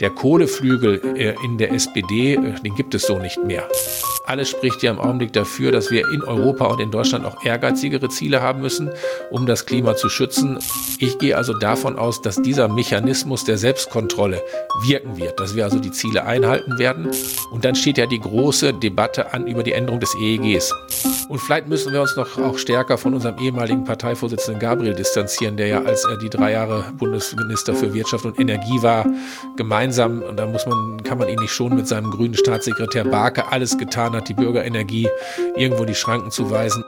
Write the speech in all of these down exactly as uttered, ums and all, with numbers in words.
Der Kohleflügel in der S P D, den gibt es so nicht mehr. Alles spricht ja im Augenblick dafür, dass wir in Europa und in Deutschland auch ehrgeizigere Ziele haben müssen, um das Klima zu schützen. Ich gehe also davon aus, dass dieser Mechanismus der Selbstkontrolle wirken wird, dass wir also die Ziele einhalten werden. Und dann steht ja die große Debatte an über die Änderung des E E Gs. Und vielleicht müssen wir uns noch auch stärker von unserem ehemaligen Parteivorsitzenden Gabriel distanzieren, der ja, als er die drei Jahre Bundesminister für Wirtschaft und Energie war, gemeinsam, und da muss man, kann man ihn nicht schonen, mit seinem grünen Staatssekretär Barke alles getan hat, die Bürgerenergie irgendwo in die Schranken zu weisen.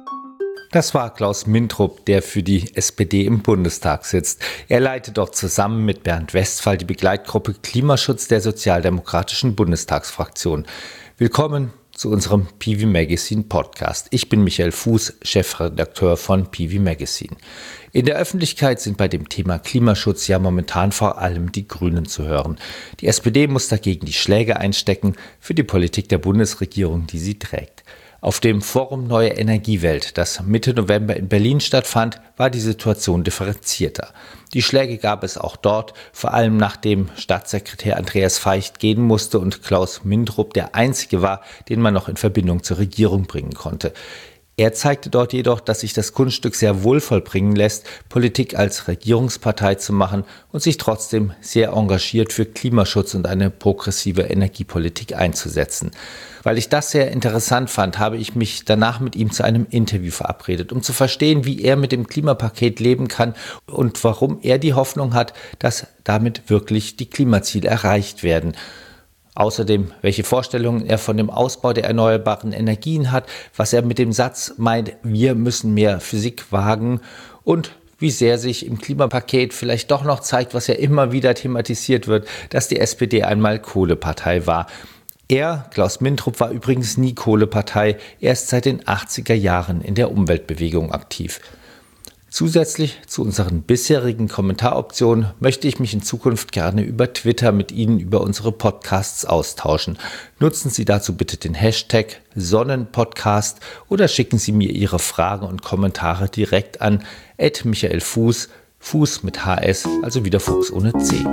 Das war Klaus Mintrop, der für die S P D im Bundestag sitzt. Er leitet dort zusammen mit Bernd Westphal die Begleitgruppe Klimaschutz der sozialdemokratischen Bundestagsfraktion. Willkommen zu unserem P V Magazine Podcast. Ich bin Michael Fuß, Chefredakteur von P V Magazine. In der Öffentlichkeit sind bei dem Thema Klimaschutz ja momentan vor allem die Grünen zu hören. Die S P D muss dagegen die Schläge einstecken für die Politik der Bundesregierung, die sie trägt. Auf dem Forum Neue Energiewelt, das Mitte November in Berlin stattfand, war die Situation differenzierter. Die Schläge gab es auch dort, vor allem nachdem Staatssekretär Andreas Veicht gehen musste und Klaus Mintrop der Einzige war, den man noch in Verbindung zur Regierung bringen konnte. Er zeigte dort jedoch, dass sich das Kunststück sehr wohl vollbringen lässt, Politik als Regierungspartei zu machen und sich trotzdem sehr engagiert für Klimaschutz und eine progressive Energiepolitik einzusetzen. Weil ich das sehr interessant fand, habe ich mich danach mit ihm zu einem Interview verabredet, um zu verstehen, wie er mit dem Klimapaket leben kann und warum er die Hoffnung hat, dass damit wirklich die Klimaziele erreicht werden. Außerdem, welche Vorstellungen er von dem Ausbau der erneuerbaren Energien hat, was er mit dem Satz meint, wir müssen mehr Physik wagen und wie sehr sich im Klimapaket vielleicht doch noch zeigt, was ja immer wieder thematisiert wird, dass die S P D einmal Kohlepartei war. Er, Klaus Mintrop, war übrigens nie Kohlepartei, er ist seit den achtziger Jahren in der Umweltbewegung aktiv. Zusätzlich zu unseren bisherigen Kommentaroptionen möchte ich mich in Zukunft gerne über Twitter mit Ihnen über unsere Podcasts austauschen. Nutzen Sie dazu bitte den Hashtag Sonnenpodcast oder schicken Sie mir Ihre Fragen und Kommentare direkt an at Michael Fuß, Fuß mit H S, also wieder Fuchs ohne C.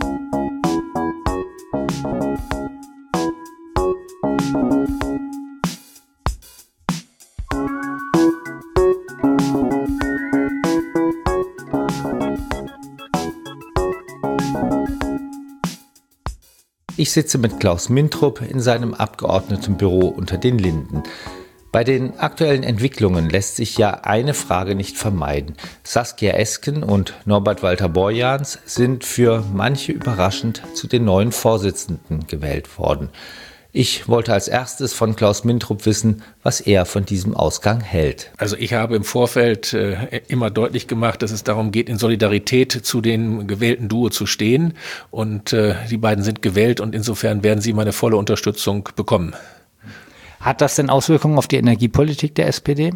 Ich sitze mit Klaus Mintrop in seinem Abgeordnetenbüro unter den Linden. Bei den aktuellen Entwicklungen lässt sich ja eine Frage nicht vermeiden. Saskia Esken und Norbert Walter-Borjans sind für manche überraschend zu den neuen Vorsitzenden gewählt worden. Ich wollte als erstes von Klaus Mintrop wissen, was er von diesem Ausgang hält. Also ich habe im Vorfeld äh, immer deutlich gemacht, dass es darum geht, in Solidarität zu dem gewählten Duo zu stehen. Und äh, die beiden sind gewählt und insofern werden sie meine volle Unterstützung bekommen. Hat das denn Auswirkungen auf die Energiepolitik der S P D?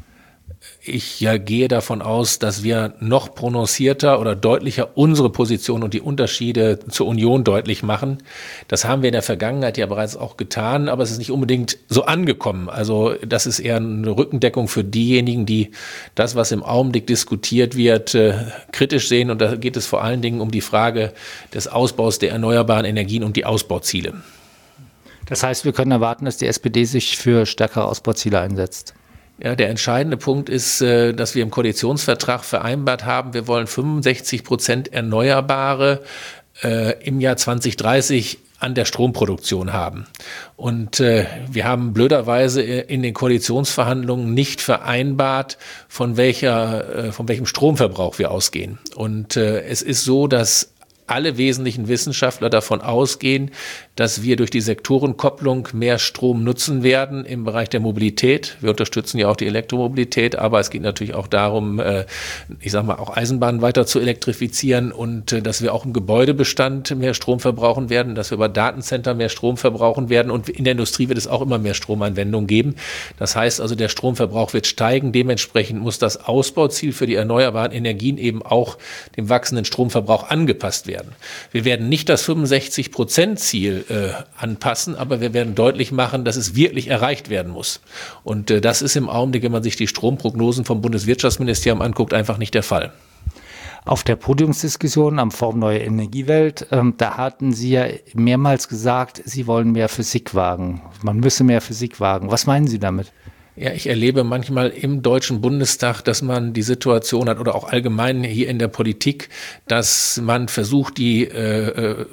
Ich ja, gehe davon aus, dass wir noch prononcierter oder deutlicher unsere Position und die Unterschiede zur Union deutlich machen. Das haben wir in der Vergangenheit ja bereits auch getan, aber es ist nicht unbedingt so angekommen. Also das ist eher eine Rückendeckung für diejenigen, die das, was im Augenblick diskutiert wird, äh, kritisch sehen. Und da geht es vor allen Dingen um die Frage des Ausbaus der erneuerbaren Energien und die Ausbauziele. Das heißt, wir können erwarten, dass die S P D sich für stärkere Ausbauziele einsetzt. Ja, der entscheidende Punkt ist, dass wir im Koalitionsvertrag vereinbart haben, wir wollen fünfundsechzig Prozent Erneuerbare äh, im Jahr zwanzig dreißig an der Stromproduktion haben. Und äh, wir haben blöderweise in den Koalitionsverhandlungen nicht vereinbart, von welcher, äh, von welchem Stromverbrauch wir ausgehen. Und äh, es ist so, dass alle wesentlichen Wissenschaftler davon ausgehen, dass wir durch die Sektorenkopplung mehr Strom nutzen werden im Bereich der Mobilität. Wir unterstützen ja auch die Elektromobilität, aber es geht natürlich auch darum, ich sage mal, auch Eisenbahnen weiter zu elektrifizieren und dass wir auch im Gebäudebestand mehr Strom verbrauchen werden, dass wir über Datencenter mehr Strom verbrauchen werden und in der Industrie wird es auch immer mehr Stromanwendungen geben. Das heißt also, der Stromverbrauch wird steigen. Dementsprechend muss das Ausbauziel für die erneuerbaren Energien eben auch dem wachsenden Stromverbrauch angepasst werden. Wir werden nicht das fünfundsechzig Prozent Ziel äh, anpassen, aber wir werden deutlich machen, dass es wirklich erreicht werden muss. Und äh, das ist im Augenblick, wenn man sich die Stromprognosen vom Bundeswirtschaftsministerium anguckt, einfach nicht der Fall. Auf der Podiumsdiskussion am Forum Neue Energiewelt, ähm, da hatten Sie ja mehrmals gesagt, Sie wollen mehr Physik wagen. Man müsse mehr Physik wagen. Was meinen Sie damit? Ja, ich erlebe manchmal im Deutschen Bundestag, dass man die Situation hat oder auch allgemein hier in der Politik, dass man versucht, die äh,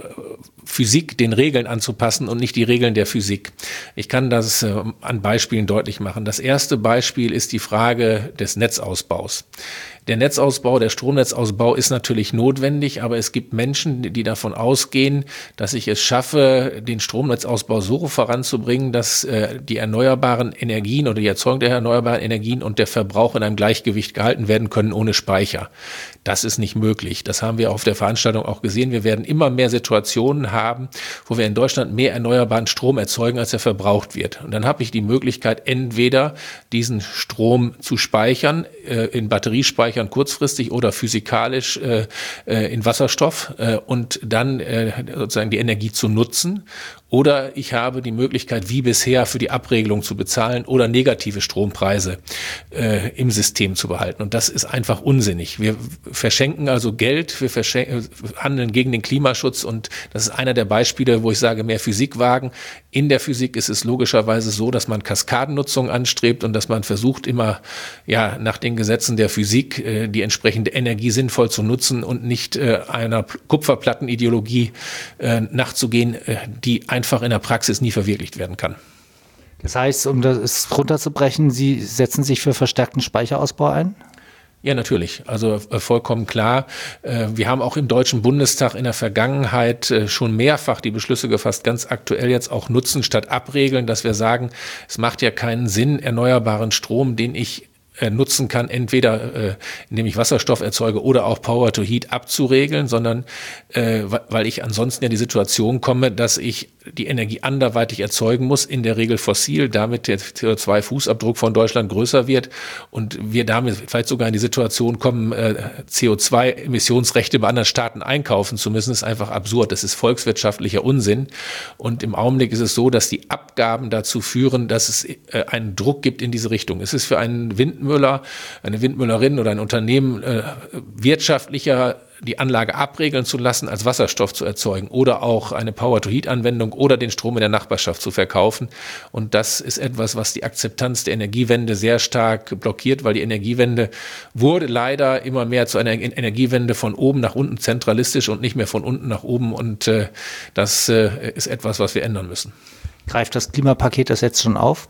Physik den Regeln anzupassen und nicht die Regeln der Physik. Ich kann das äh, an Beispielen deutlich machen. Das erste Beispiel ist die Frage des Netzausbaus. Der Netzausbau, der Stromnetzausbau ist natürlich notwendig, aber es gibt Menschen, die davon ausgehen, dass ich es schaffe, den Stromnetzausbau so voranzubringen, dass äh, die erneuerbaren Energien oder die Erzeugung der erneuerbaren Energien und der Verbrauch in einem Gleichgewicht gehalten werden können ohne Speicher. Das ist nicht möglich. Das haben wir auf der Veranstaltung auch gesehen. Wir werden immer mehr Situationen haben, wo wir in Deutschland mehr erneuerbaren Strom erzeugen, als er verbraucht wird. Und dann habe ich die Möglichkeit, entweder diesen Strom zu speichern, äh, in Batteriespeichern kurzfristig oder physikalisch äh, äh, in Wasserstoff äh, und dann äh, sozusagen die Energie zu nutzen. Oder ich habe die Möglichkeit, wie bisher, für die Abregelung zu bezahlen oder negative Strompreise äh, im System zu behalten. Und das ist einfach unsinnig. Wir verschenken also Geld, wir verschenken, handeln gegen den Klimaschutz und das ist einer der Beispiele, wo ich sage, mehr Physik wagen. In der Physik ist es logischerweise so, dass man Kaskadennutzung anstrebt und dass man versucht, immer ja nach den Gesetzen der Physik äh, die entsprechende Energie sinnvoll zu nutzen und nicht äh, einer Kupferplattenideologie äh, nachzugehen, äh, die einfach in der Praxis nie verwirklicht werden kann. Das heißt, um das runterzubrechen, Sie setzen sich für verstärkten Speicherausbau ein? Ja, natürlich. Also äh, vollkommen klar. Äh, wir haben auch im Deutschen Bundestag in der Vergangenheit äh, schon mehrfach die Beschlüsse gefasst, ganz aktuell jetzt auch nutzen statt abregeln, dass wir sagen, es macht ja keinen Sinn, erneuerbaren Strom, den ich nutzen kann, entweder äh, indem ich Wasserstoff erzeuge oder auch Power to Heat abzuregeln, sondern äh, weil ich ansonsten ja die Situation komme, dass ich die Energie anderweitig erzeugen muss, in der Regel fossil, damit der C O zwei Fußabdruck von Deutschland größer wird und wir damit vielleicht sogar in die Situation kommen, äh, C O zwei Emissionsrechte bei anderen Staaten einkaufen zu müssen, ist einfach absurd. Das ist volkswirtschaftlicher Unsinn und im Augenblick ist es so, dass die Abgaben dazu führen, dass es äh, einen Druck gibt in diese Richtung. Es ist für einen Windmüller Windmüller, eine Windmüllerin oder ein Unternehmen äh, wirtschaftlicher die Anlage abregeln zu lassen, als Wasserstoff zu erzeugen oder auch eine Power-to-Heat-Anwendung oder den Strom in der Nachbarschaft zu verkaufen. Und das ist etwas, was die Akzeptanz der Energiewende sehr stark blockiert, weil die Energiewende wurde leider immer mehr zu einer Energiewende von oben nach unten zentralistisch und nicht mehr von unten nach oben. Und äh, das äh, ist etwas, was wir ändern müssen. Greift das Klimapaket das jetzt schon auf?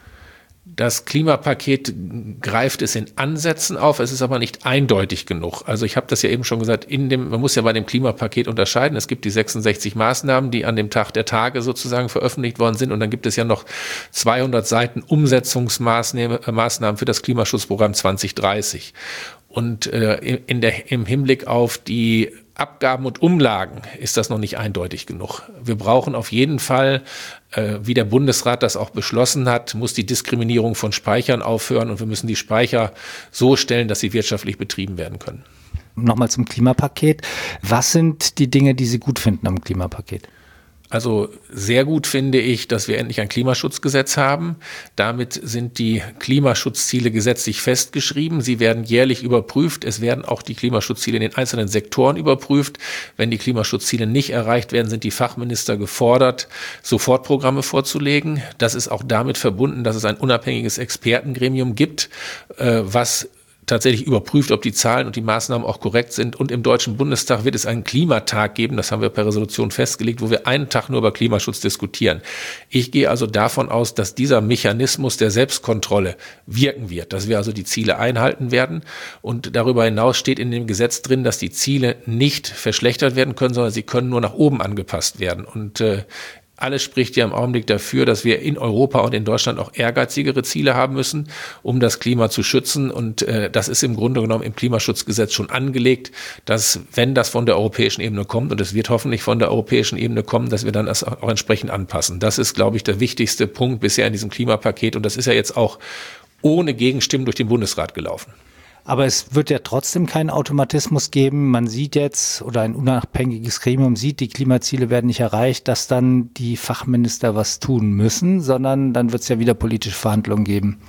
Das Klimapaket greift es in Ansätzen auf, es ist aber nicht eindeutig genug. Also ich habe das ja eben schon gesagt, in dem, man muss ja bei dem Klimapaket unterscheiden. Es gibt die sechsundsechzig Maßnahmen, die an dem Tag der Tage sozusagen veröffentlicht worden sind. Und dann gibt es ja noch zweihundert Seiten Umsetzungsmaßnahmen für das Klimaschutzprogramm zwanzig dreißig. Und äh, in der, im Hinblick auf die Abgaben und Umlagen ist das noch nicht eindeutig genug. Wir brauchen auf jeden Fall, äh, wie der Bundesrat das auch beschlossen hat, muss die Diskriminierung von Speichern aufhören und wir müssen die Speicher so stellen, dass sie wirtschaftlich betrieben werden können. Nochmal zum Klimapaket. Was sind die Dinge, die Sie gut finden am Klimapaket? Also sehr gut finde ich, dass wir endlich ein Klimaschutzgesetz haben. Damit sind die Klimaschutzziele gesetzlich festgeschrieben. Sie werden jährlich überprüft. Es werden auch die Klimaschutzziele in den einzelnen Sektoren überprüft. Wenn die Klimaschutzziele nicht erreicht werden, sind die Fachminister gefordert, Sofortprogramme vorzulegen. Das ist auch damit verbunden, dass es ein unabhängiges Expertengremium gibt, was tatsächlich überprüft, ob die Zahlen und die Maßnahmen auch korrekt sind. Und im Deutschen Bundestag wird es einen Klimatag geben, das haben wir per Resolution festgelegt, wo wir einen Tag nur über Klimaschutz diskutieren. Ich gehe also davon aus, dass dieser Mechanismus der Selbstkontrolle wirken wird, dass wir also die Ziele einhalten werden. Und darüber hinaus steht in dem Gesetz drin, dass die Ziele nicht verschlechtert werden können, sondern sie können nur nach oben angepasst werden. Und äh, Alles spricht ja im Augenblick dafür, dass wir in Europa und in Deutschland auch ehrgeizigere Ziele haben müssen, um das Klima zu schützen. Und äh, das ist im Grunde genommen im Klimaschutzgesetz schon angelegt, dass, wenn das von der europäischen Ebene kommt, und es wird hoffentlich von der europäischen Ebene kommen, dass wir dann das auch entsprechend anpassen. Das ist, glaube ich, der wichtigste Punkt bisher in diesem Klimapaket. Und das ist ja jetzt auch ohne Gegenstimmen durch den Bundesrat gelaufen. Aber es wird ja trotzdem keinen Automatismus geben. Man sieht jetzt, oder ein unabhängiges Gremium sieht, die Klimaziele werden nicht erreicht, dass dann die Fachminister was tun müssen, sondern dann wird es ja wieder politische Verhandlungen geben.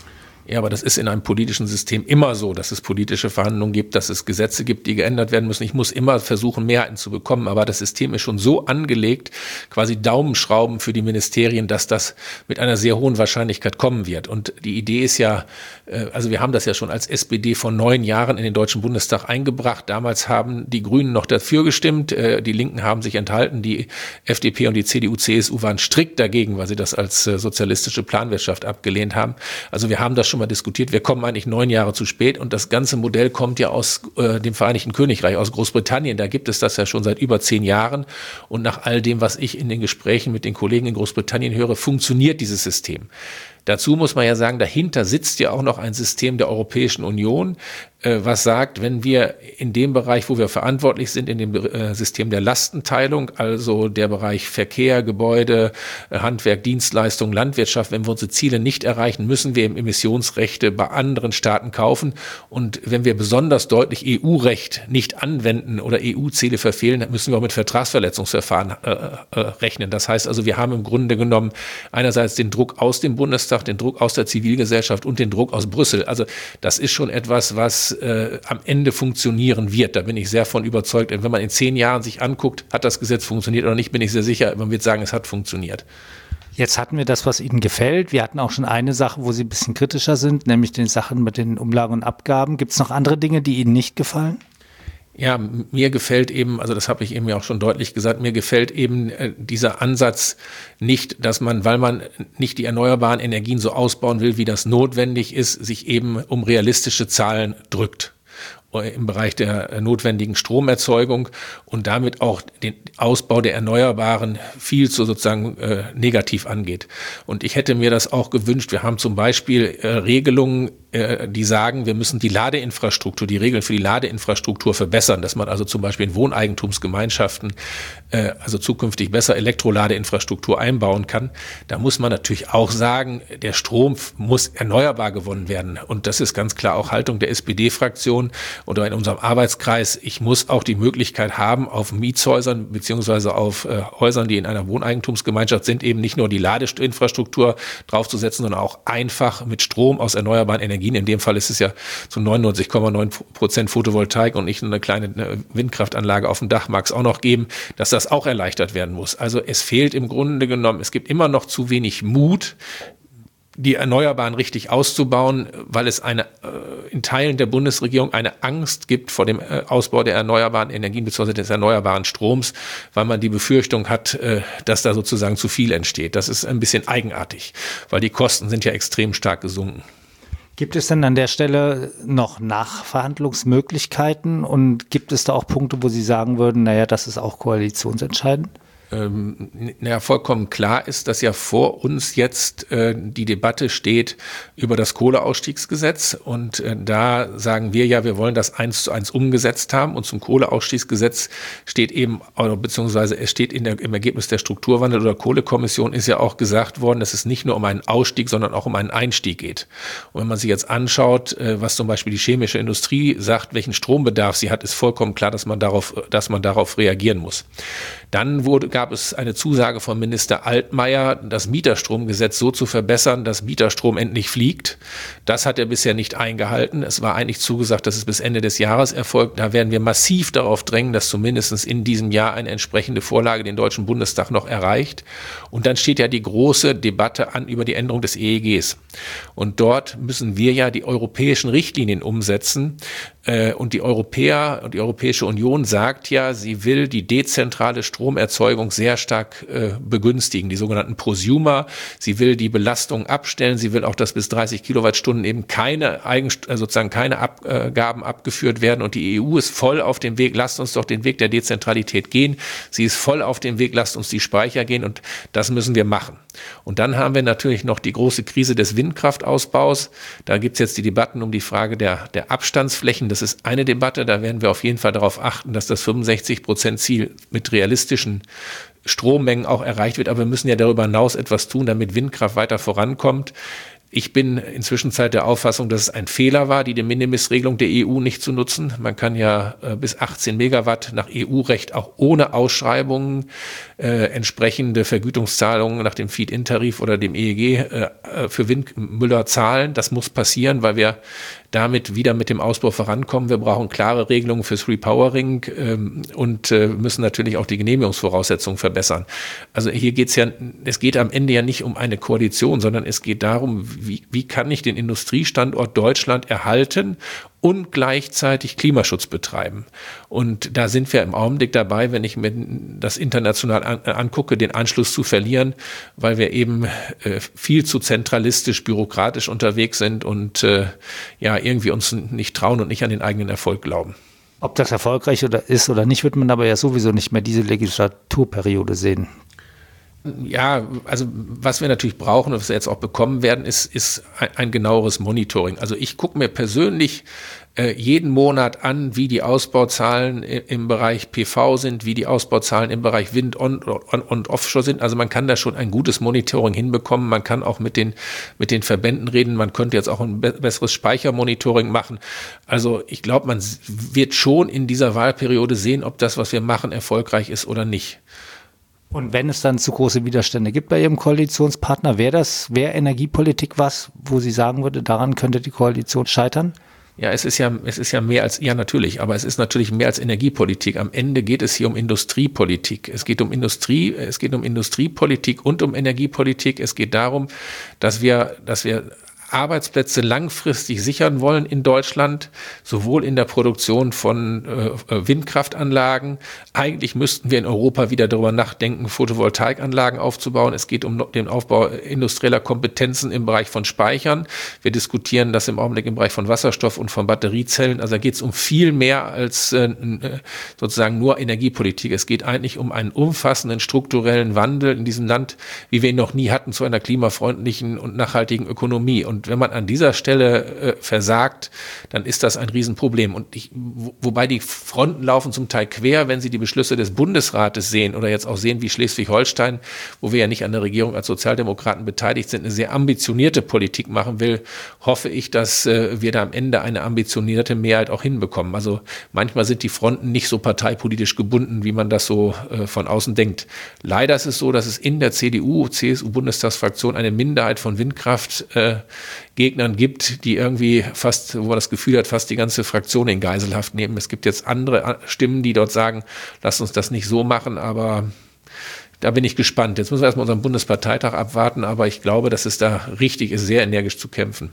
Ja, aber das ist in einem politischen System immer so, dass es politische Verhandlungen gibt, dass es Gesetze gibt, die geändert werden müssen. Ich muss immer versuchen, Mehrheiten zu bekommen, aber das System ist schon so angelegt, quasi Daumenschrauben für die Ministerien, dass das mit einer sehr hohen Wahrscheinlichkeit kommen wird. Und die Idee ist ja, also wir haben das ja schon als S P D vor neun Jahren in den Deutschen Bundestag eingebracht. Damals haben die Grünen noch dafür gestimmt, die Linken haben sich enthalten, die F D P und die C D U, C S U waren strikt dagegen, weil sie das als sozialistische Planwirtschaft abgelehnt haben. Also wir haben das schon mal diskutiert. Wir kommen eigentlich neun Jahre zu spät und das ganze Modell kommt ja aus äh, dem Vereinigten Königreich, aus Großbritannien. Da gibt es das ja schon seit über zehn Jahren und nach all dem, was ich in den Gesprächen mit den Kollegen in Großbritannien höre, funktioniert dieses System. Dazu muss man ja sagen, dahinter sitzt ja auch noch ein System der Europäischen Union, äh, was sagt, wenn wir in dem Bereich, wo wir verantwortlich sind, in dem äh, System der Lastenteilung, also der Bereich Verkehr, Gebäude, äh, Handwerk, Dienstleistungen, Landwirtschaft, wenn wir unsere Ziele nicht erreichen, müssen wir eben Emissionsrechte bei anderen Staaten kaufen. Und wenn wir besonders deutlich E U-Recht nicht anwenden oder E U-Ziele verfehlen, dann müssen wir auch mit Vertragsverletzungsverfahren äh, äh, rechnen. Das heißt also, wir haben im Grunde genommen einerseits den Druck aus dem Bundestag, den Druck aus der Zivilgesellschaft und den Druck aus Brüssel. Also das ist schon etwas, was äh, am Ende funktionieren wird. Da bin ich sehr von überzeugt. Und wenn man in zehn Jahren sich anguckt, hat das Gesetz funktioniert oder nicht, bin ich sehr sicher, man wird sagen, es hat funktioniert. Jetzt hatten wir das, was Ihnen gefällt. Wir hatten auch schon eine Sache, wo Sie ein bisschen kritischer sind, nämlich die Sachen mit den Umlagen und Abgaben. Gibt es noch andere Dinge, die Ihnen nicht gefallen? Ja, mir gefällt eben, also das habe ich eben ja auch schon deutlich gesagt, mir gefällt eben äh, dieser Ansatz nicht, dass man, weil man nicht die erneuerbaren Energien so ausbauen will, wie das notwendig ist, sich eben um realistische Zahlen drückt im Bereich der notwendigen Stromerzeugung und damit auch den Ausbau der Erneuerbaren viel zu sozusagen äh, negativ angeht. Und ich hätte mir das auch gewünscht. Wir haben zum Beispiel äh, Regelungen, äh, die sagen, wir müssen die Ladeinfrastruktur, die Regeln für die Ladeinfrastruktur verbessern, dass man also zum Beispiel in Wohneigentumsgemeinschaften äh, also zukünftig besser Elektroladeinfrastruktur einbauen kann. Da muss man natürlich auch sagen, der Strom muss erneuerbar gewonnen werden. Und das ist ganz klar auch Haltung der S P D-Fraktion oder in unserem Arbeitskreis. Ich muss auch die Möglichkeit haben, auf Mietshäusern beziehungsweise auf äh, Häusern, die in einer Wohneigentumsgemeinschaft sind, eben nicht nur die Ladeinfrastruktur draufzusetzen, sondern auch einfach mit Strom aus erneuerbaren Energien. In dem Fall ist es ja zu neunundneunzig Komma neun Prozent Photovoltaik und nicht eine kleine eine Windkraftanlage auf dem Dach mag es auch noch geben, dass das auch erleichtert werden muss. Also es fehlt im Grunde genommen, es gibt immer noch zu wenig Mut, die Erneuerbaren richtig auszubauen, weil es eine äh, in Teilen der Bundesregierung eine Angst gibt vor dem äh, Ausbau der erneuerbaren Energien bzw. des erneuerbaren Stroms, weil man die Befürchtung hat, äh, dass da sozusagen zu viel entsteht. Das ist ein bisschen eigenartig, weil die Kosten sind ja extrem stark gesunken. Gibt es denn an der Stelle noch Nachverhandlungsmöglichkeiten und gibt es da auch Punkte, wo Sie sagen würden, naja, das ist auch koalitionsentscheidend? Ähm, naja, vollkommen klar ist, dass ja vor uns jetzt äh, die Debatte steht über das Kohleausstiegsgesetz und äh, da sagen wir ja, wir wollen das eins zu eins umgesetzt haben und zum Kohleausstiegsgesetz steht eben, oder beziehungsweise es steht in der, im Ergebnis der Strukturwandel- oder Kohlekommission ist ja auch gesagt worden, dass es nicht nur um einen Ausstieg, sondern auch um einen Einstieg geht. Und wenn man sich jetzt anschaut, äh, was zum Beispiel die chemische Industrie sagt, welchen Strombedarf sie hat, ist vollkommen klar, dass man darauf, dass man darauf reagieren muss. Dann wurde, gab es eine Zusage von Minister Altmaier, das Mieterstromgesetz so zu verbessern, dass Mieterstrom endlich fliegt. Das hat er bisher nicht eingehalten. Es war eigentlich zugesagt, dass es bis Ende des Jahres erfolgt. Da werden wir massiv darauf drängen, dass zumindest in diesem Jahr eine entsprechende Vorlage den Deutschen Bundestag noch erreicht. Und dann steht ja die große Debatte an über die Änderung des E E Gs. Und dort müssen wir ja die europäischen Richtlinien umsetzen. Und die Europäer und die Europäische Union sagt ja, sie will die dezentrale Stromerzeugung sehr stark äh, begünstigen, die sogenannten Prosumer. Sie will die Belastung abstellen. Sie will auch, dass bis dreißig Kilowattstunden eben keine Eigen, äh, sozusagen keine Abgaben abgeführt werden. Und die E U ist voll auf dem Weg. Lasst uns doch den Weg der Dezentralität gehen. Sie ist voll auf dem Weg. Lasst uns die Speicher gehen. Und das müssen wir machen. Und dann haben wir natürlich noch die große Krise des Windkraftausbaus. Da gibt es jetzt die Debatten um die Frage der, der Abstandsflächen. Das ist eine Debatte. Da werden wir auf jeden Fall darauf achten, dass das fünfundsechzig Prozent Ziel mit realistischen Strommengen auch erreicht wird. Aber wir müssen ja darüber hinaus etwas tun, damit Windkraft weiter vorankommt. Ich bin inzwischen der Auffassung, dass es ein Fehler war, die De Minimis-Regelung der E U nicht zu nutzen. Man kann ja äh, bis achtzehn Megawatt nach E U-Recht auch ohne Ausschreibungen äh, entsprechende Vergütungszahlungen nach dem Feed-In-Tarif oder dem E E G äh, für Windmüller zahlen. Das muss passieren, weil wir damit wieder mit dem Ausbau vorankommen. Wir brauchen klare Regelungen fürs Repowering ähm, und äh, müssen natürlich auch die Genehmigungsvoraussetzungen verbessern. Also hier geht es ja, es geht am Ende ja nicht um eine Koalition, sondern es geht darum, wie, wie kann ich den Industriestandort Deutschland erhalten und gleichzeitig Klimaschutz betreiben. Und da sind wir im Augenblick dabei, wenn ich mir das international an, angucke, den Anschluss zu verlieren, weil wir eben äh, viel zu zentralistisch, bürokratisch unterwegs sind und äh, ja irgendwie uns nicht trauen und nicht an den eigenen Erfolg glauben. Ob das erfolgreich oder ist oder nicht, wird man aber ja sowieso nicht mehr diese Legislaturperiode sehen. Ja, also was wir natürlich brauchen und was wir jetzt auch bekommen werden, ist, ist ein, ein genaueres Monitoring. Also ich gucke mir persönlich äh, jeden Monat an, wie die Ausbauzahlen im Bereich P V sind, wie die Ausbauzahlen im Bereich Wind on, on, und Offshore sind. Also man kann da schon ein gutes Monitoring hinbekommen. Man kann auch mit den, mit den Verbänden reden. Man könnte jetzt auch ein be- besseres Speichermonitoring machen. Also ich glaube, man wird schon in dieser Wahlperiode sehen, ob das, was wir machen, erfolgreich ist oder nicht. Und wenn es dann zu große Widerstände gibt bei Ihrem Koalitionspartner, wäre das, wäre Energiepolitik was, wo Sie sagen würde, daran könnte die Koalition scheitern? Ja, es ist ja, es ist ja mehr als, ja natürlich, aber es ist natürlich mehr als Energiepolitik. Am Ende geht es hier um Industriepolitik. Es geht um Industrie, es geht um Industriepolitik und um Energiepolitik. Es geht darum, dass wir, dass wir Arbeitsplätze langfristig sichern wollen in Deutschland, sowohl in der Produktion von äh, Windkraftanlagen. Eigentlich müssten wir in Europa wieder darüber nachdenken, Photovoltaikanlagen aufzubauen. Es geht um den Aufbau industrieller Kompetenzen im Bereich von Speichern. Wir diskutieren das im Augenblick im Bereich von Wasserstoff und von Batteriezellen. Also da geht es um viel mehr als äh, sozusagen nur Energiepolitik. Es geht eigentlich um einen umfassenden strukturellen Wandel in diesem Land, wie wir ihn noch nie hatten, zu einer klimafreundlichen und nachhaltigen Ökonomie. Und Und wenn man an dieser Stelle äh, versagt, dann ist das ein Riesenproblem. Und ich, wo, wobei die Fronten laufen zum Teil quer, wenn Sie die Beschlüsse des Bundesrates sehen oder jetzt auch sehen, wie Schleswig-Holstein, wo wir ja nicht an der Regierung als Sozialdemokraten beteiligt sind, eine sehr ambitionierte Politik machen will, hoffe ich, dass äh, wir da am Ende eine ambitionierte Mehrheit auch hinbekommen. Also manchmal sind die Fronten nicht so parteipolitisch gebunden, wie man das so äh, von außen denkt. Leider ist es so, dass es in der C D U, C S U-Bundestagsfraktion eine Minderheit von Windkraft äh, Gegnern gibt, die irgendwie fast, wo man das Gefühl hat, fast die ganze Fraktion in Geiselhaft nehmen. Es gibt jetzt andere Stimmen, die dort sagen, lasst uns das nicht so machen, aber da bin ich gespannt. Jetzt müssen wir erstmal unseren Bundesparteitag abwarten, aber ich glaube, dass es da richtig ist, sehr energisch zu kämpfen.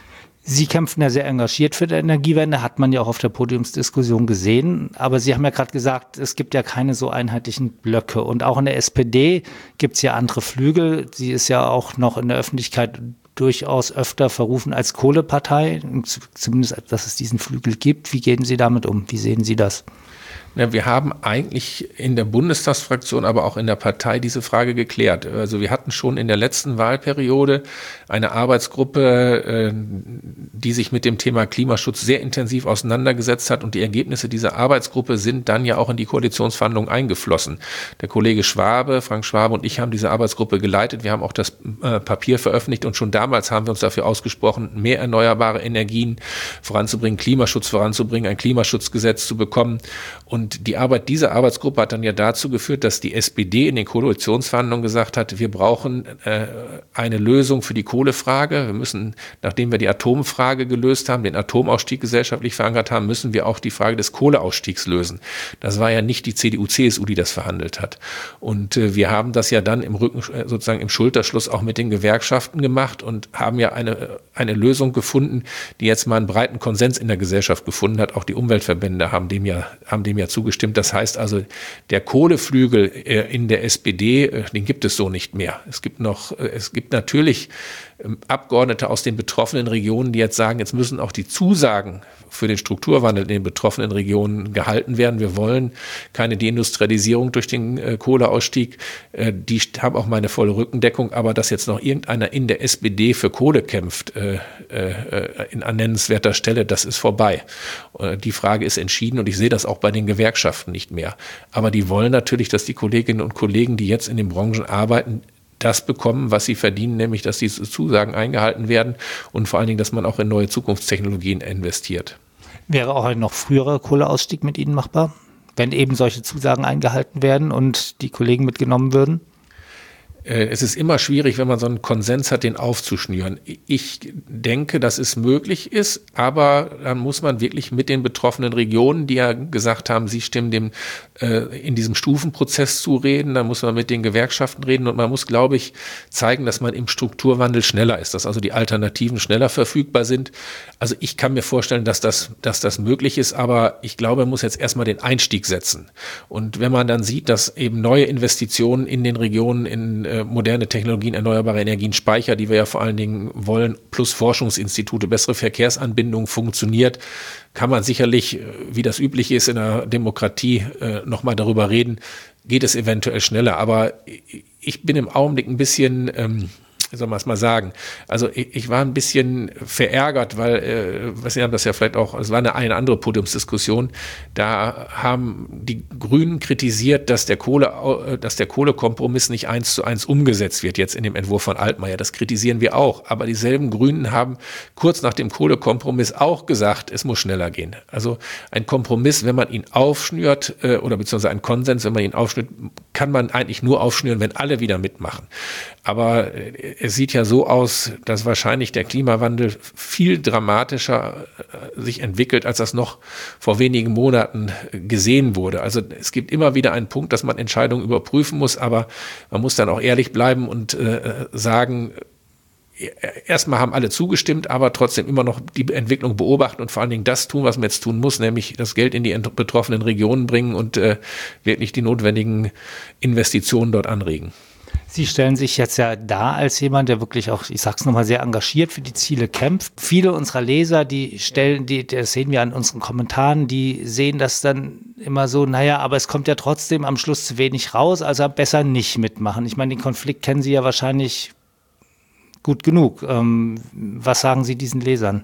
Sie kämpfen ja sehr engagiert für die Energiewende, hat man ja auch auf der Podiumsdiskussion gesehen. Aber Sie haben ja gerade gesagt, es gibt ja keine so einheitlichen Blöcke. Und auch in der S P D gibt es ja andere Flügel. Sie ist ja auch noch in der Öffentlichkeit durchaus öfter verrufen als Kohlepartei, zumindest, dass es diesen Flügel gibt. Wie gehen Sie damit um? Wie sehen Sie das? Ja, wir haben eigentlich in der Bundestagsfraktion, aber auch in der Partei diese Frage geklärt. Also wir hatten schon in der letzten Wahlperiode eine Arbeitsgruppe, die sich mit dem Thema Klimaschutz sehr intensiv auseinandergesetzt hat und die Ergebnisse dieser Arbeitsgruppe sind dann ja auch in die Koalitionsverhandlungen eingeflossen. Der Kollege Schwabe, Frank Schwabe und ich haben diese Arbeitsgruppe geleitet. Wir haben auch das Papier veröffentlicht und schon damals haben wir uns dafür ausgesprochen, mehr erneuerbare Energien voranzubringen, Klimaschutz voranzubringen, ein Klimaschutzgesetz zu bekommen. Und die Arbeit dieser Arbeitsgruppe hat dann ja dazu geführt, dass die S P D in den Koalitionsverhandlungen gesagt hat, wir brauchen äh, eine Lösung für die Kohlefrage. Wir müssen, nachdem wir die Atomfrage gelöst haben, den Atomausstieg gesellschaftlich verankert haben, müssen wir auch die Frage des Kohleausstiegs lösen. Das war ja nicht die C D U C S U, die das verhandelt hat. Und äh, wir haben das ja dann im Rücken, sozusagen im Schulterschluss auch mit den Gewerkschaften gemacht und haben ja eine, eine Lösung gefunden, die jetzt mal einen breiten Konsens in der Gesellschaft gefunden hat. Auch die Umweltverbände haben dem ja, haben dem ja zugestimmt. Das heißt also, der Kohleflügel in der S P D, den gibt es so nicht mehr. Es gibt noch, es gibt natürlich Abgeordnete aus den betroffenen Regionen, die jetzt sagen, jetzt müssen auch die Zusagen für den Strukturwandel in den betroffenen Regionen gehalten werden. Wir wollen keine Deindustrialisierung durch den äh, Kohleausstieg. Äh, die haben auch meine volle Rückendeckung. Aber dass jetzt noch irgendeiner in der S P D für Kohle kämpft, äh, äh, in nennenswerter Stelle, das ist vorbei. Äh, die Frage ist entschieden und ich sehe das auch bei den Gewerkschaften nicht mehr. Aber die wollen natürlich, dass die Kolleginnen und Kollegen, die jetzt in den Branchen arbeiten, das bekommen, was sie verdienen, nämlich dass diese Zusagen eingehalten werden und vor allen Dingen, dass man auch in neue Zukunftstechnologien investiert. Wäre auch ein noch früherer Kohleausstieg mit Ihnen machbar, wenn eben solche Zusagen eingehalten werden und die Kollegen mitgenommen würden? Es ist immer schwierig, wenn man so einen Konsens hat, den aufzuschnüren. Ich denke, dass es möglich ist, aber dann muss man wirklich mit den betroffenen Regionen, die ja gesagt haben, sie stimmen dem äh, in diesem Stufenprozess zu reden, dann muss man mit den Gewerkschaften reden und man muss, glaube ich, zeigen, dass man im Strukturwandel schneller ist, dass also die Alternativen schneller verfügbar sind. Also ich kann mir vorstellen, dass das, dass das möglich ist, aber ich glaube, man muss jetzt erstmal den Einstieg setzen. Und wenn man dann sieht, dass eben neue Investitionen in den Regionen in äh, moderne Technologien, erneuerbare Energien, Speicher, die wir ja vor allen Dingen wollen, plus Forschungsinstitute, bessere Verkehrsanbindung funktioniert, kann man sicherlich, wie das üblich ist in der Demokratie, nochmal darüber reden, geht es eventuell schneller. Aber ich bin im Augenblick ein bisschen, ähm, wie soll man es mal sagen, also ich, ich war ein bisschen verärgert, weil, äh, Sie haben das ja vielleicht auch, es war eine, eine andere Podiumsdiskussion, da haben die Grünen kritisiert, dass der Kohle, dass der Kohlekompromiss nicht eins zu eins umgesetzt wird jetzt in dem Entwurf von Altmaier. Das kritisieren wir auch. Aber dieselben Grünen haben kurz nach dem Kohlekompromiss auch gesagt, es muss schneller gehen. Also ein Kompromiss, wenn man ihn aufschnürt, äh, oder beziehungsweise ein Konsens, wenn man ihn aufschnürt, kann man eigentlich nur aufschnüren, wenn alle wieder mitmachen. Aber äh, es sieht ja so aus, dass wahrscheinlich der Klimawandel viel dramatischer äh, sich entwickelt, als das noch vor wenigen Monaten gesehen wurde. Also es gibt immer wieder einen Punkt, dass man Entscheidungen überprüfen muss, aber man muss dann auch ehrlich bleiben und äh, sagen, erstmal haben alle zugestimmt, aber trotzdem immer noch die Entwicklung beobachten und vor allen Dingen das tun, was man jetzt tun muss, nämlich das Geld in die betroffenen Regionen bringen und äh, wirklich die notwendigen Investitionen dort anregen. Sie stellen sich jetzt ja dar als jemand, der wirklich auch, ich sag's nochmal, sehr engagiert für die Ziele kämpft. Viele unserer Leser, die stellen, die, das sehen wir an unseren Kommentaren, die sehen das dann immer so, naja, aber es kommt ja trotzdem am Schluss zu wenig raus, also besser nicht mitmachen. Ich meine, den Konflikt kennen Sie ja wahrscheinlich gut genug. Ähm, was sagen Sie diesen Lesern?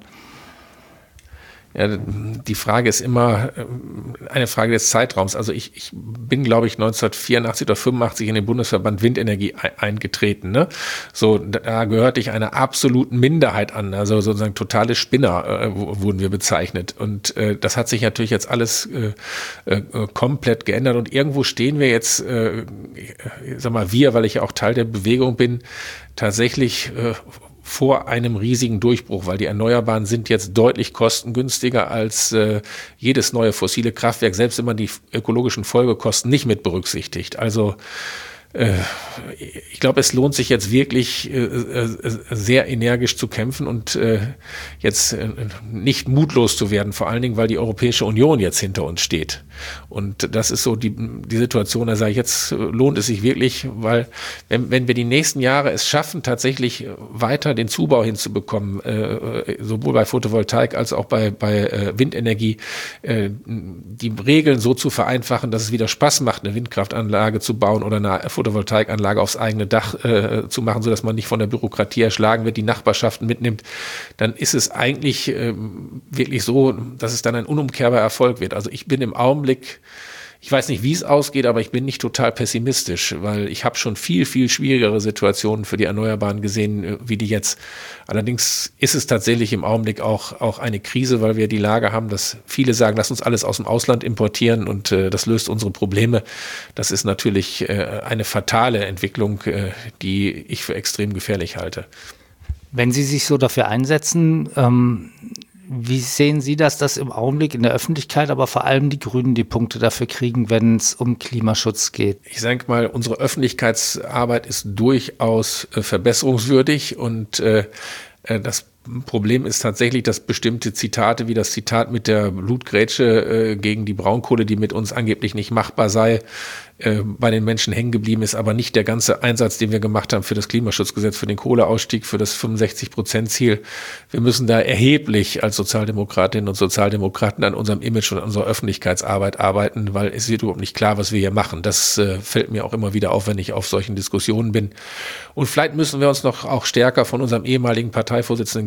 Ja, die Frage ist immer eine Frage des Zeitraums. Also ich, ich bin, glaube ich, neunzehnhundertvierundachtzig oder fünfundachtzig in den Bundesverband Windenergie eingetreten. Ne? So, da gehörte ich einer absoluten Minderheit an. Also sozusagen totale Spinner äh, wurden wir bezeichnet. Und äh, das hat sich natürlich jetzt alles äh, äh, komplett geändert. Und irgendwo stehen wir jetzt, äh, ich sag mal wir, weil ich ja auch Teil der Bewegung bin, tatsächlich äh, vor einem riesigen Durchbruch, weil die Erneuerbaren sind jetzt deutlich kostengünstiger als äh, jedes neue fossile Kraftwerk, selbst wenn man die ökologischen Folgekosten nicht mit berücksichtigt. Also äh, ich glaube, es lohnt sich jetzt wirklich äh, äh, sehr energisch zu kämpfen und äh, jetzt äh, nicht mutlos zu werden, vor allen Dingen, weil die Europäische Union jetzt hinter uns steht. Und das ist so die, die Situation, da sage ich, jetzt lohnt es sich wirklich, weil wenn, wenn wir die nächsten Jahre es schaffen, tatsächlich weiter den Zubau hinzubekommen, äh, sowohl bei Photovoltaik als auch bei, bei äh, Windenergie, äh, die Regeln so zu vereinfachen, dass es wieder Spaß macht, eine Windkraftanlage zu bauen oder eine Photovoltaikanlage aufs eigene Dach äh, zu machen, sodass man nicht von der Bürokratie erschlagen wird, die Nachbarschaften mitnimmt, dann ist es eigentlich äh, wirklich so, dass es dann ein unumkehrbarer Erfolg wird. Also ich bin im Augenblick Ich weiß nicht, wie es ausgeht, aber ich bin nicht total pessimistisch, weil ich habe schon viel, viel schwierigere Situationen für die Erneuerbaren gesehen, wie die jetzt. Allerdings ist es tatsächlich im Augenblick auch, auch eine Krise, weil wir die Lage haben, dass viele sagen, lass uns alles aus dem Ausland importieren und äh, das löst unsere Probleme. Das ist natürlich äh, eine fatale Entwicklung, äh, die ich für extrem gefährlich halte. Wenn Sie sich so dafür einsetzen, ähm wie sehen Sie das, dass im Augenblick in der Öffentlichkeit, aber vor allem die Grünen die Punkte dafür kriegen, wenn es um Klimaschutz geht? Ich denke mal, unsere Öffentlichkeitsarbeit ist durchaus äh, verbesserungswürdig und äh, das Problem ist tatsächlich, dass bestimmte Zitate, wie das Zitat mit der Blutgrätsche äh, gegen die Braunkohle, die mit uns angeblich nicht machbar sei, äh, bei den Menschen hängen geblieben ist, aber nicht der ganze Einsatz, den wir gemacht haben für das Klimaschutzgesetz, für den Kohleausstieg, für das fünfundsechzig Prozent Ziel. Wir müssen da erheblich als Sozialdemokratinnen und Sozialdemokraten an unserem Image und an unserer Öffentlichkeitsarbeit arbeiten, weil es wird überhaupt nicht klar, was wir hier machen. Das äh, fällt mir auch immer wieder auf, wenn ich auf solchen Diskussionen bin. Und vielleicht müssen wir uns noch auch stärker von unserem ehemaligen Parteivorsitzenden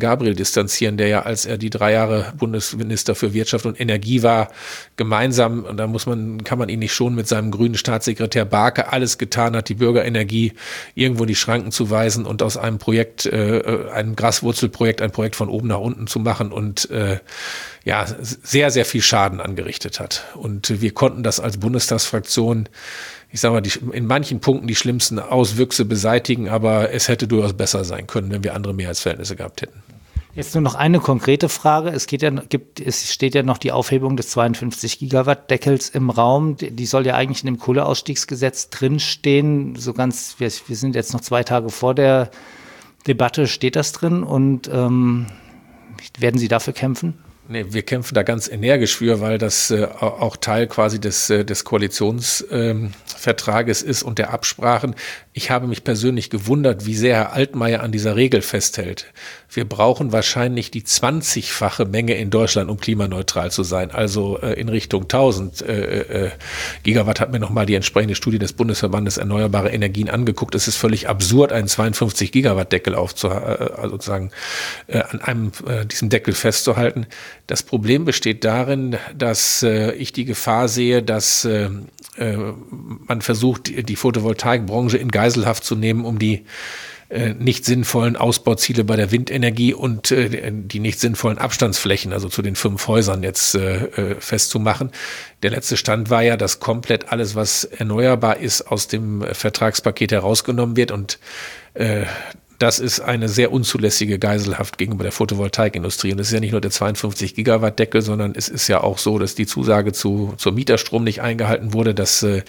Gabriel distanzieren, der ja, als er die drei Jahre Bundesminister für Wirtschaft und Energie war, gemeinsam, und da muss man, kann man ihn nicht schon, mit seinem grünen Staatssekretär Barke alles getan hat, die Bürgerenergie irgendwo in die Schranken zu weisen und aus einem Projekt, äh, einem Graswurzelprojekt, ein Projekt von oben nach unten zu machen und äh, ja, sehr, sehr viel Schaden angerichtet hat. Und wir konnten das als Bundestagsfraktion, ich sage mal, die, in manchen Punkten die schlimmsten Auswüchse beseitigen, aber es hätte durchaus besser sein können, wenn wir andere Mehrheitsverhältnisse gehabt hätten. Jetzt nur noch eine konkrete Frage. Es geht ja, gibt, es steht ja noch die Aufhebung des zweiundfünfzig Gigawatt Deckels im Raum. Die soll ja eigentlich in dem Kohleausstiegsgesetz drinstehen. So ganz, wir, wir sind jetzt noch zwei Tage vor der Debatte, steht das drin und ähm, werden Sie dafür kämpfen? Nee, wir kämpfen da ganz energisch für, weil das äh, auch Teil quasi des, äh, des Koalitionsvertrages ähm, ist und der Absprachen. Ich habe mich persönlich gewundert, wie sehr Herr Altmaier an dieser Regel festhält. Wir brauchen wahrscheinlich die zwanzigfache Menge in Deutschland, um klimaneutral zu sein, also äh, in Richtung tausend äh, äh, Gigawatt. Hat mir nochmal die entsprechende Studie des Bundesverbandes Erneuerbare Energien angeguckt. Es ist völlig absurd, einen zweiundfünfzig Gigawatt Deckel aufzuhalten, äh, sozusagen äh, an einem äh, diesem Deckel festzuhalten. Das Problem besteht darin, dass äh, ich die Gefahr sehe, dass äh, äh, man versucht, die, die Photovoltaikbranche in Geiselhaft zu nehmen, um die äh, nicht sinnvollen Ausbauziele bei der Windenergie und äh, die nicht sinnvollen Abstandsflächen, also zu den fünf Häusern jetzt äh, festzumachen. Der letzte Stand war ja, dass komplett alles, was erneuerbar ist, aus dem Vertragspaket herausgenommen wird und äh, das ist eine sehr unzulässige Geiselhaft gegenüber der Photovoltaikindustrie. Und es ist ja nicht nur der zweiundfünfzig Gigawatt Deckel, sondern es ist ja auch so, dass die Zusage zu, zur Mieterstrom nicht eingehalten wurde, dass äh,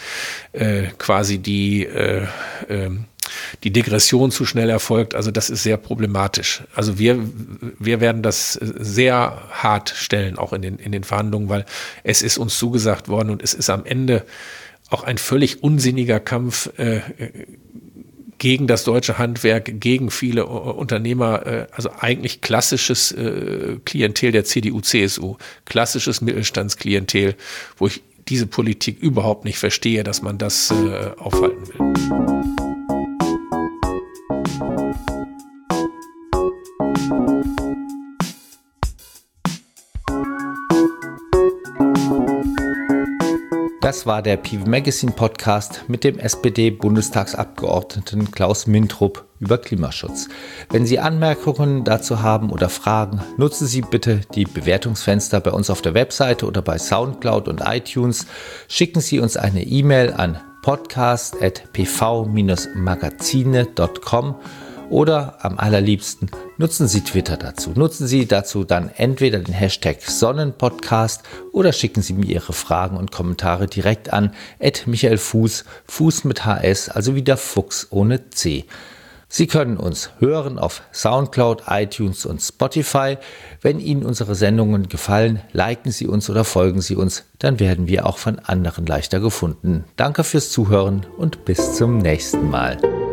quasi die, äh, äh, die Degression zu schnell erfolgt. Also das ist sehr problematisch. Also wir, wir werden das sehr hart stellen, auch in den, in den Verhandlungen, weil es ist uns zugesagt worden und es ist am Ende auch ein völlig unsinniger Kampf äh, gegen das deutsche Handwerk, gegen viele Unternehmer, also eigentlich klassisches Klientel der C D U, C S U, klassisches Mittelstandsklientel, wo ich diese Politik überhaupt nicht verstehe, dass man das aufhalten will. Das war der P V Magazine Podcast mit dem S P D-Bundestagsabgeordneten Klaus Mintrop über Klimaschutz. Wenn Sie Anmerkungen dazu haben oder Fragen, nutzen Sie bitte die Bewertungsfenster bei uns auf der Webseite oder bei Soundcloud und iTunes. Schicken Sie uns eine E-Mail an podcast at p v dash magazine punkt com oder am allerliebsten nutzen Sie Twitter dazu. Nutzen Sie dazu dann entweder den Hashtag Sonnenpodcast oder schicken Sie mir Ihre Fragen und Kommentare direkt an at Michael Fuß, Fuß mit H S, also wie der Fuchs ohne C. Sie können uns hören auf Soundcloud, iTunes und Spotify. Wenn Ihnen unsere Sendungen gefallen, liken Sie uns oder folgen Sie uns, dann werden wir auch von anderen leichter gefunden. Danke fürs Zuhören und bis zum nächsten Mal.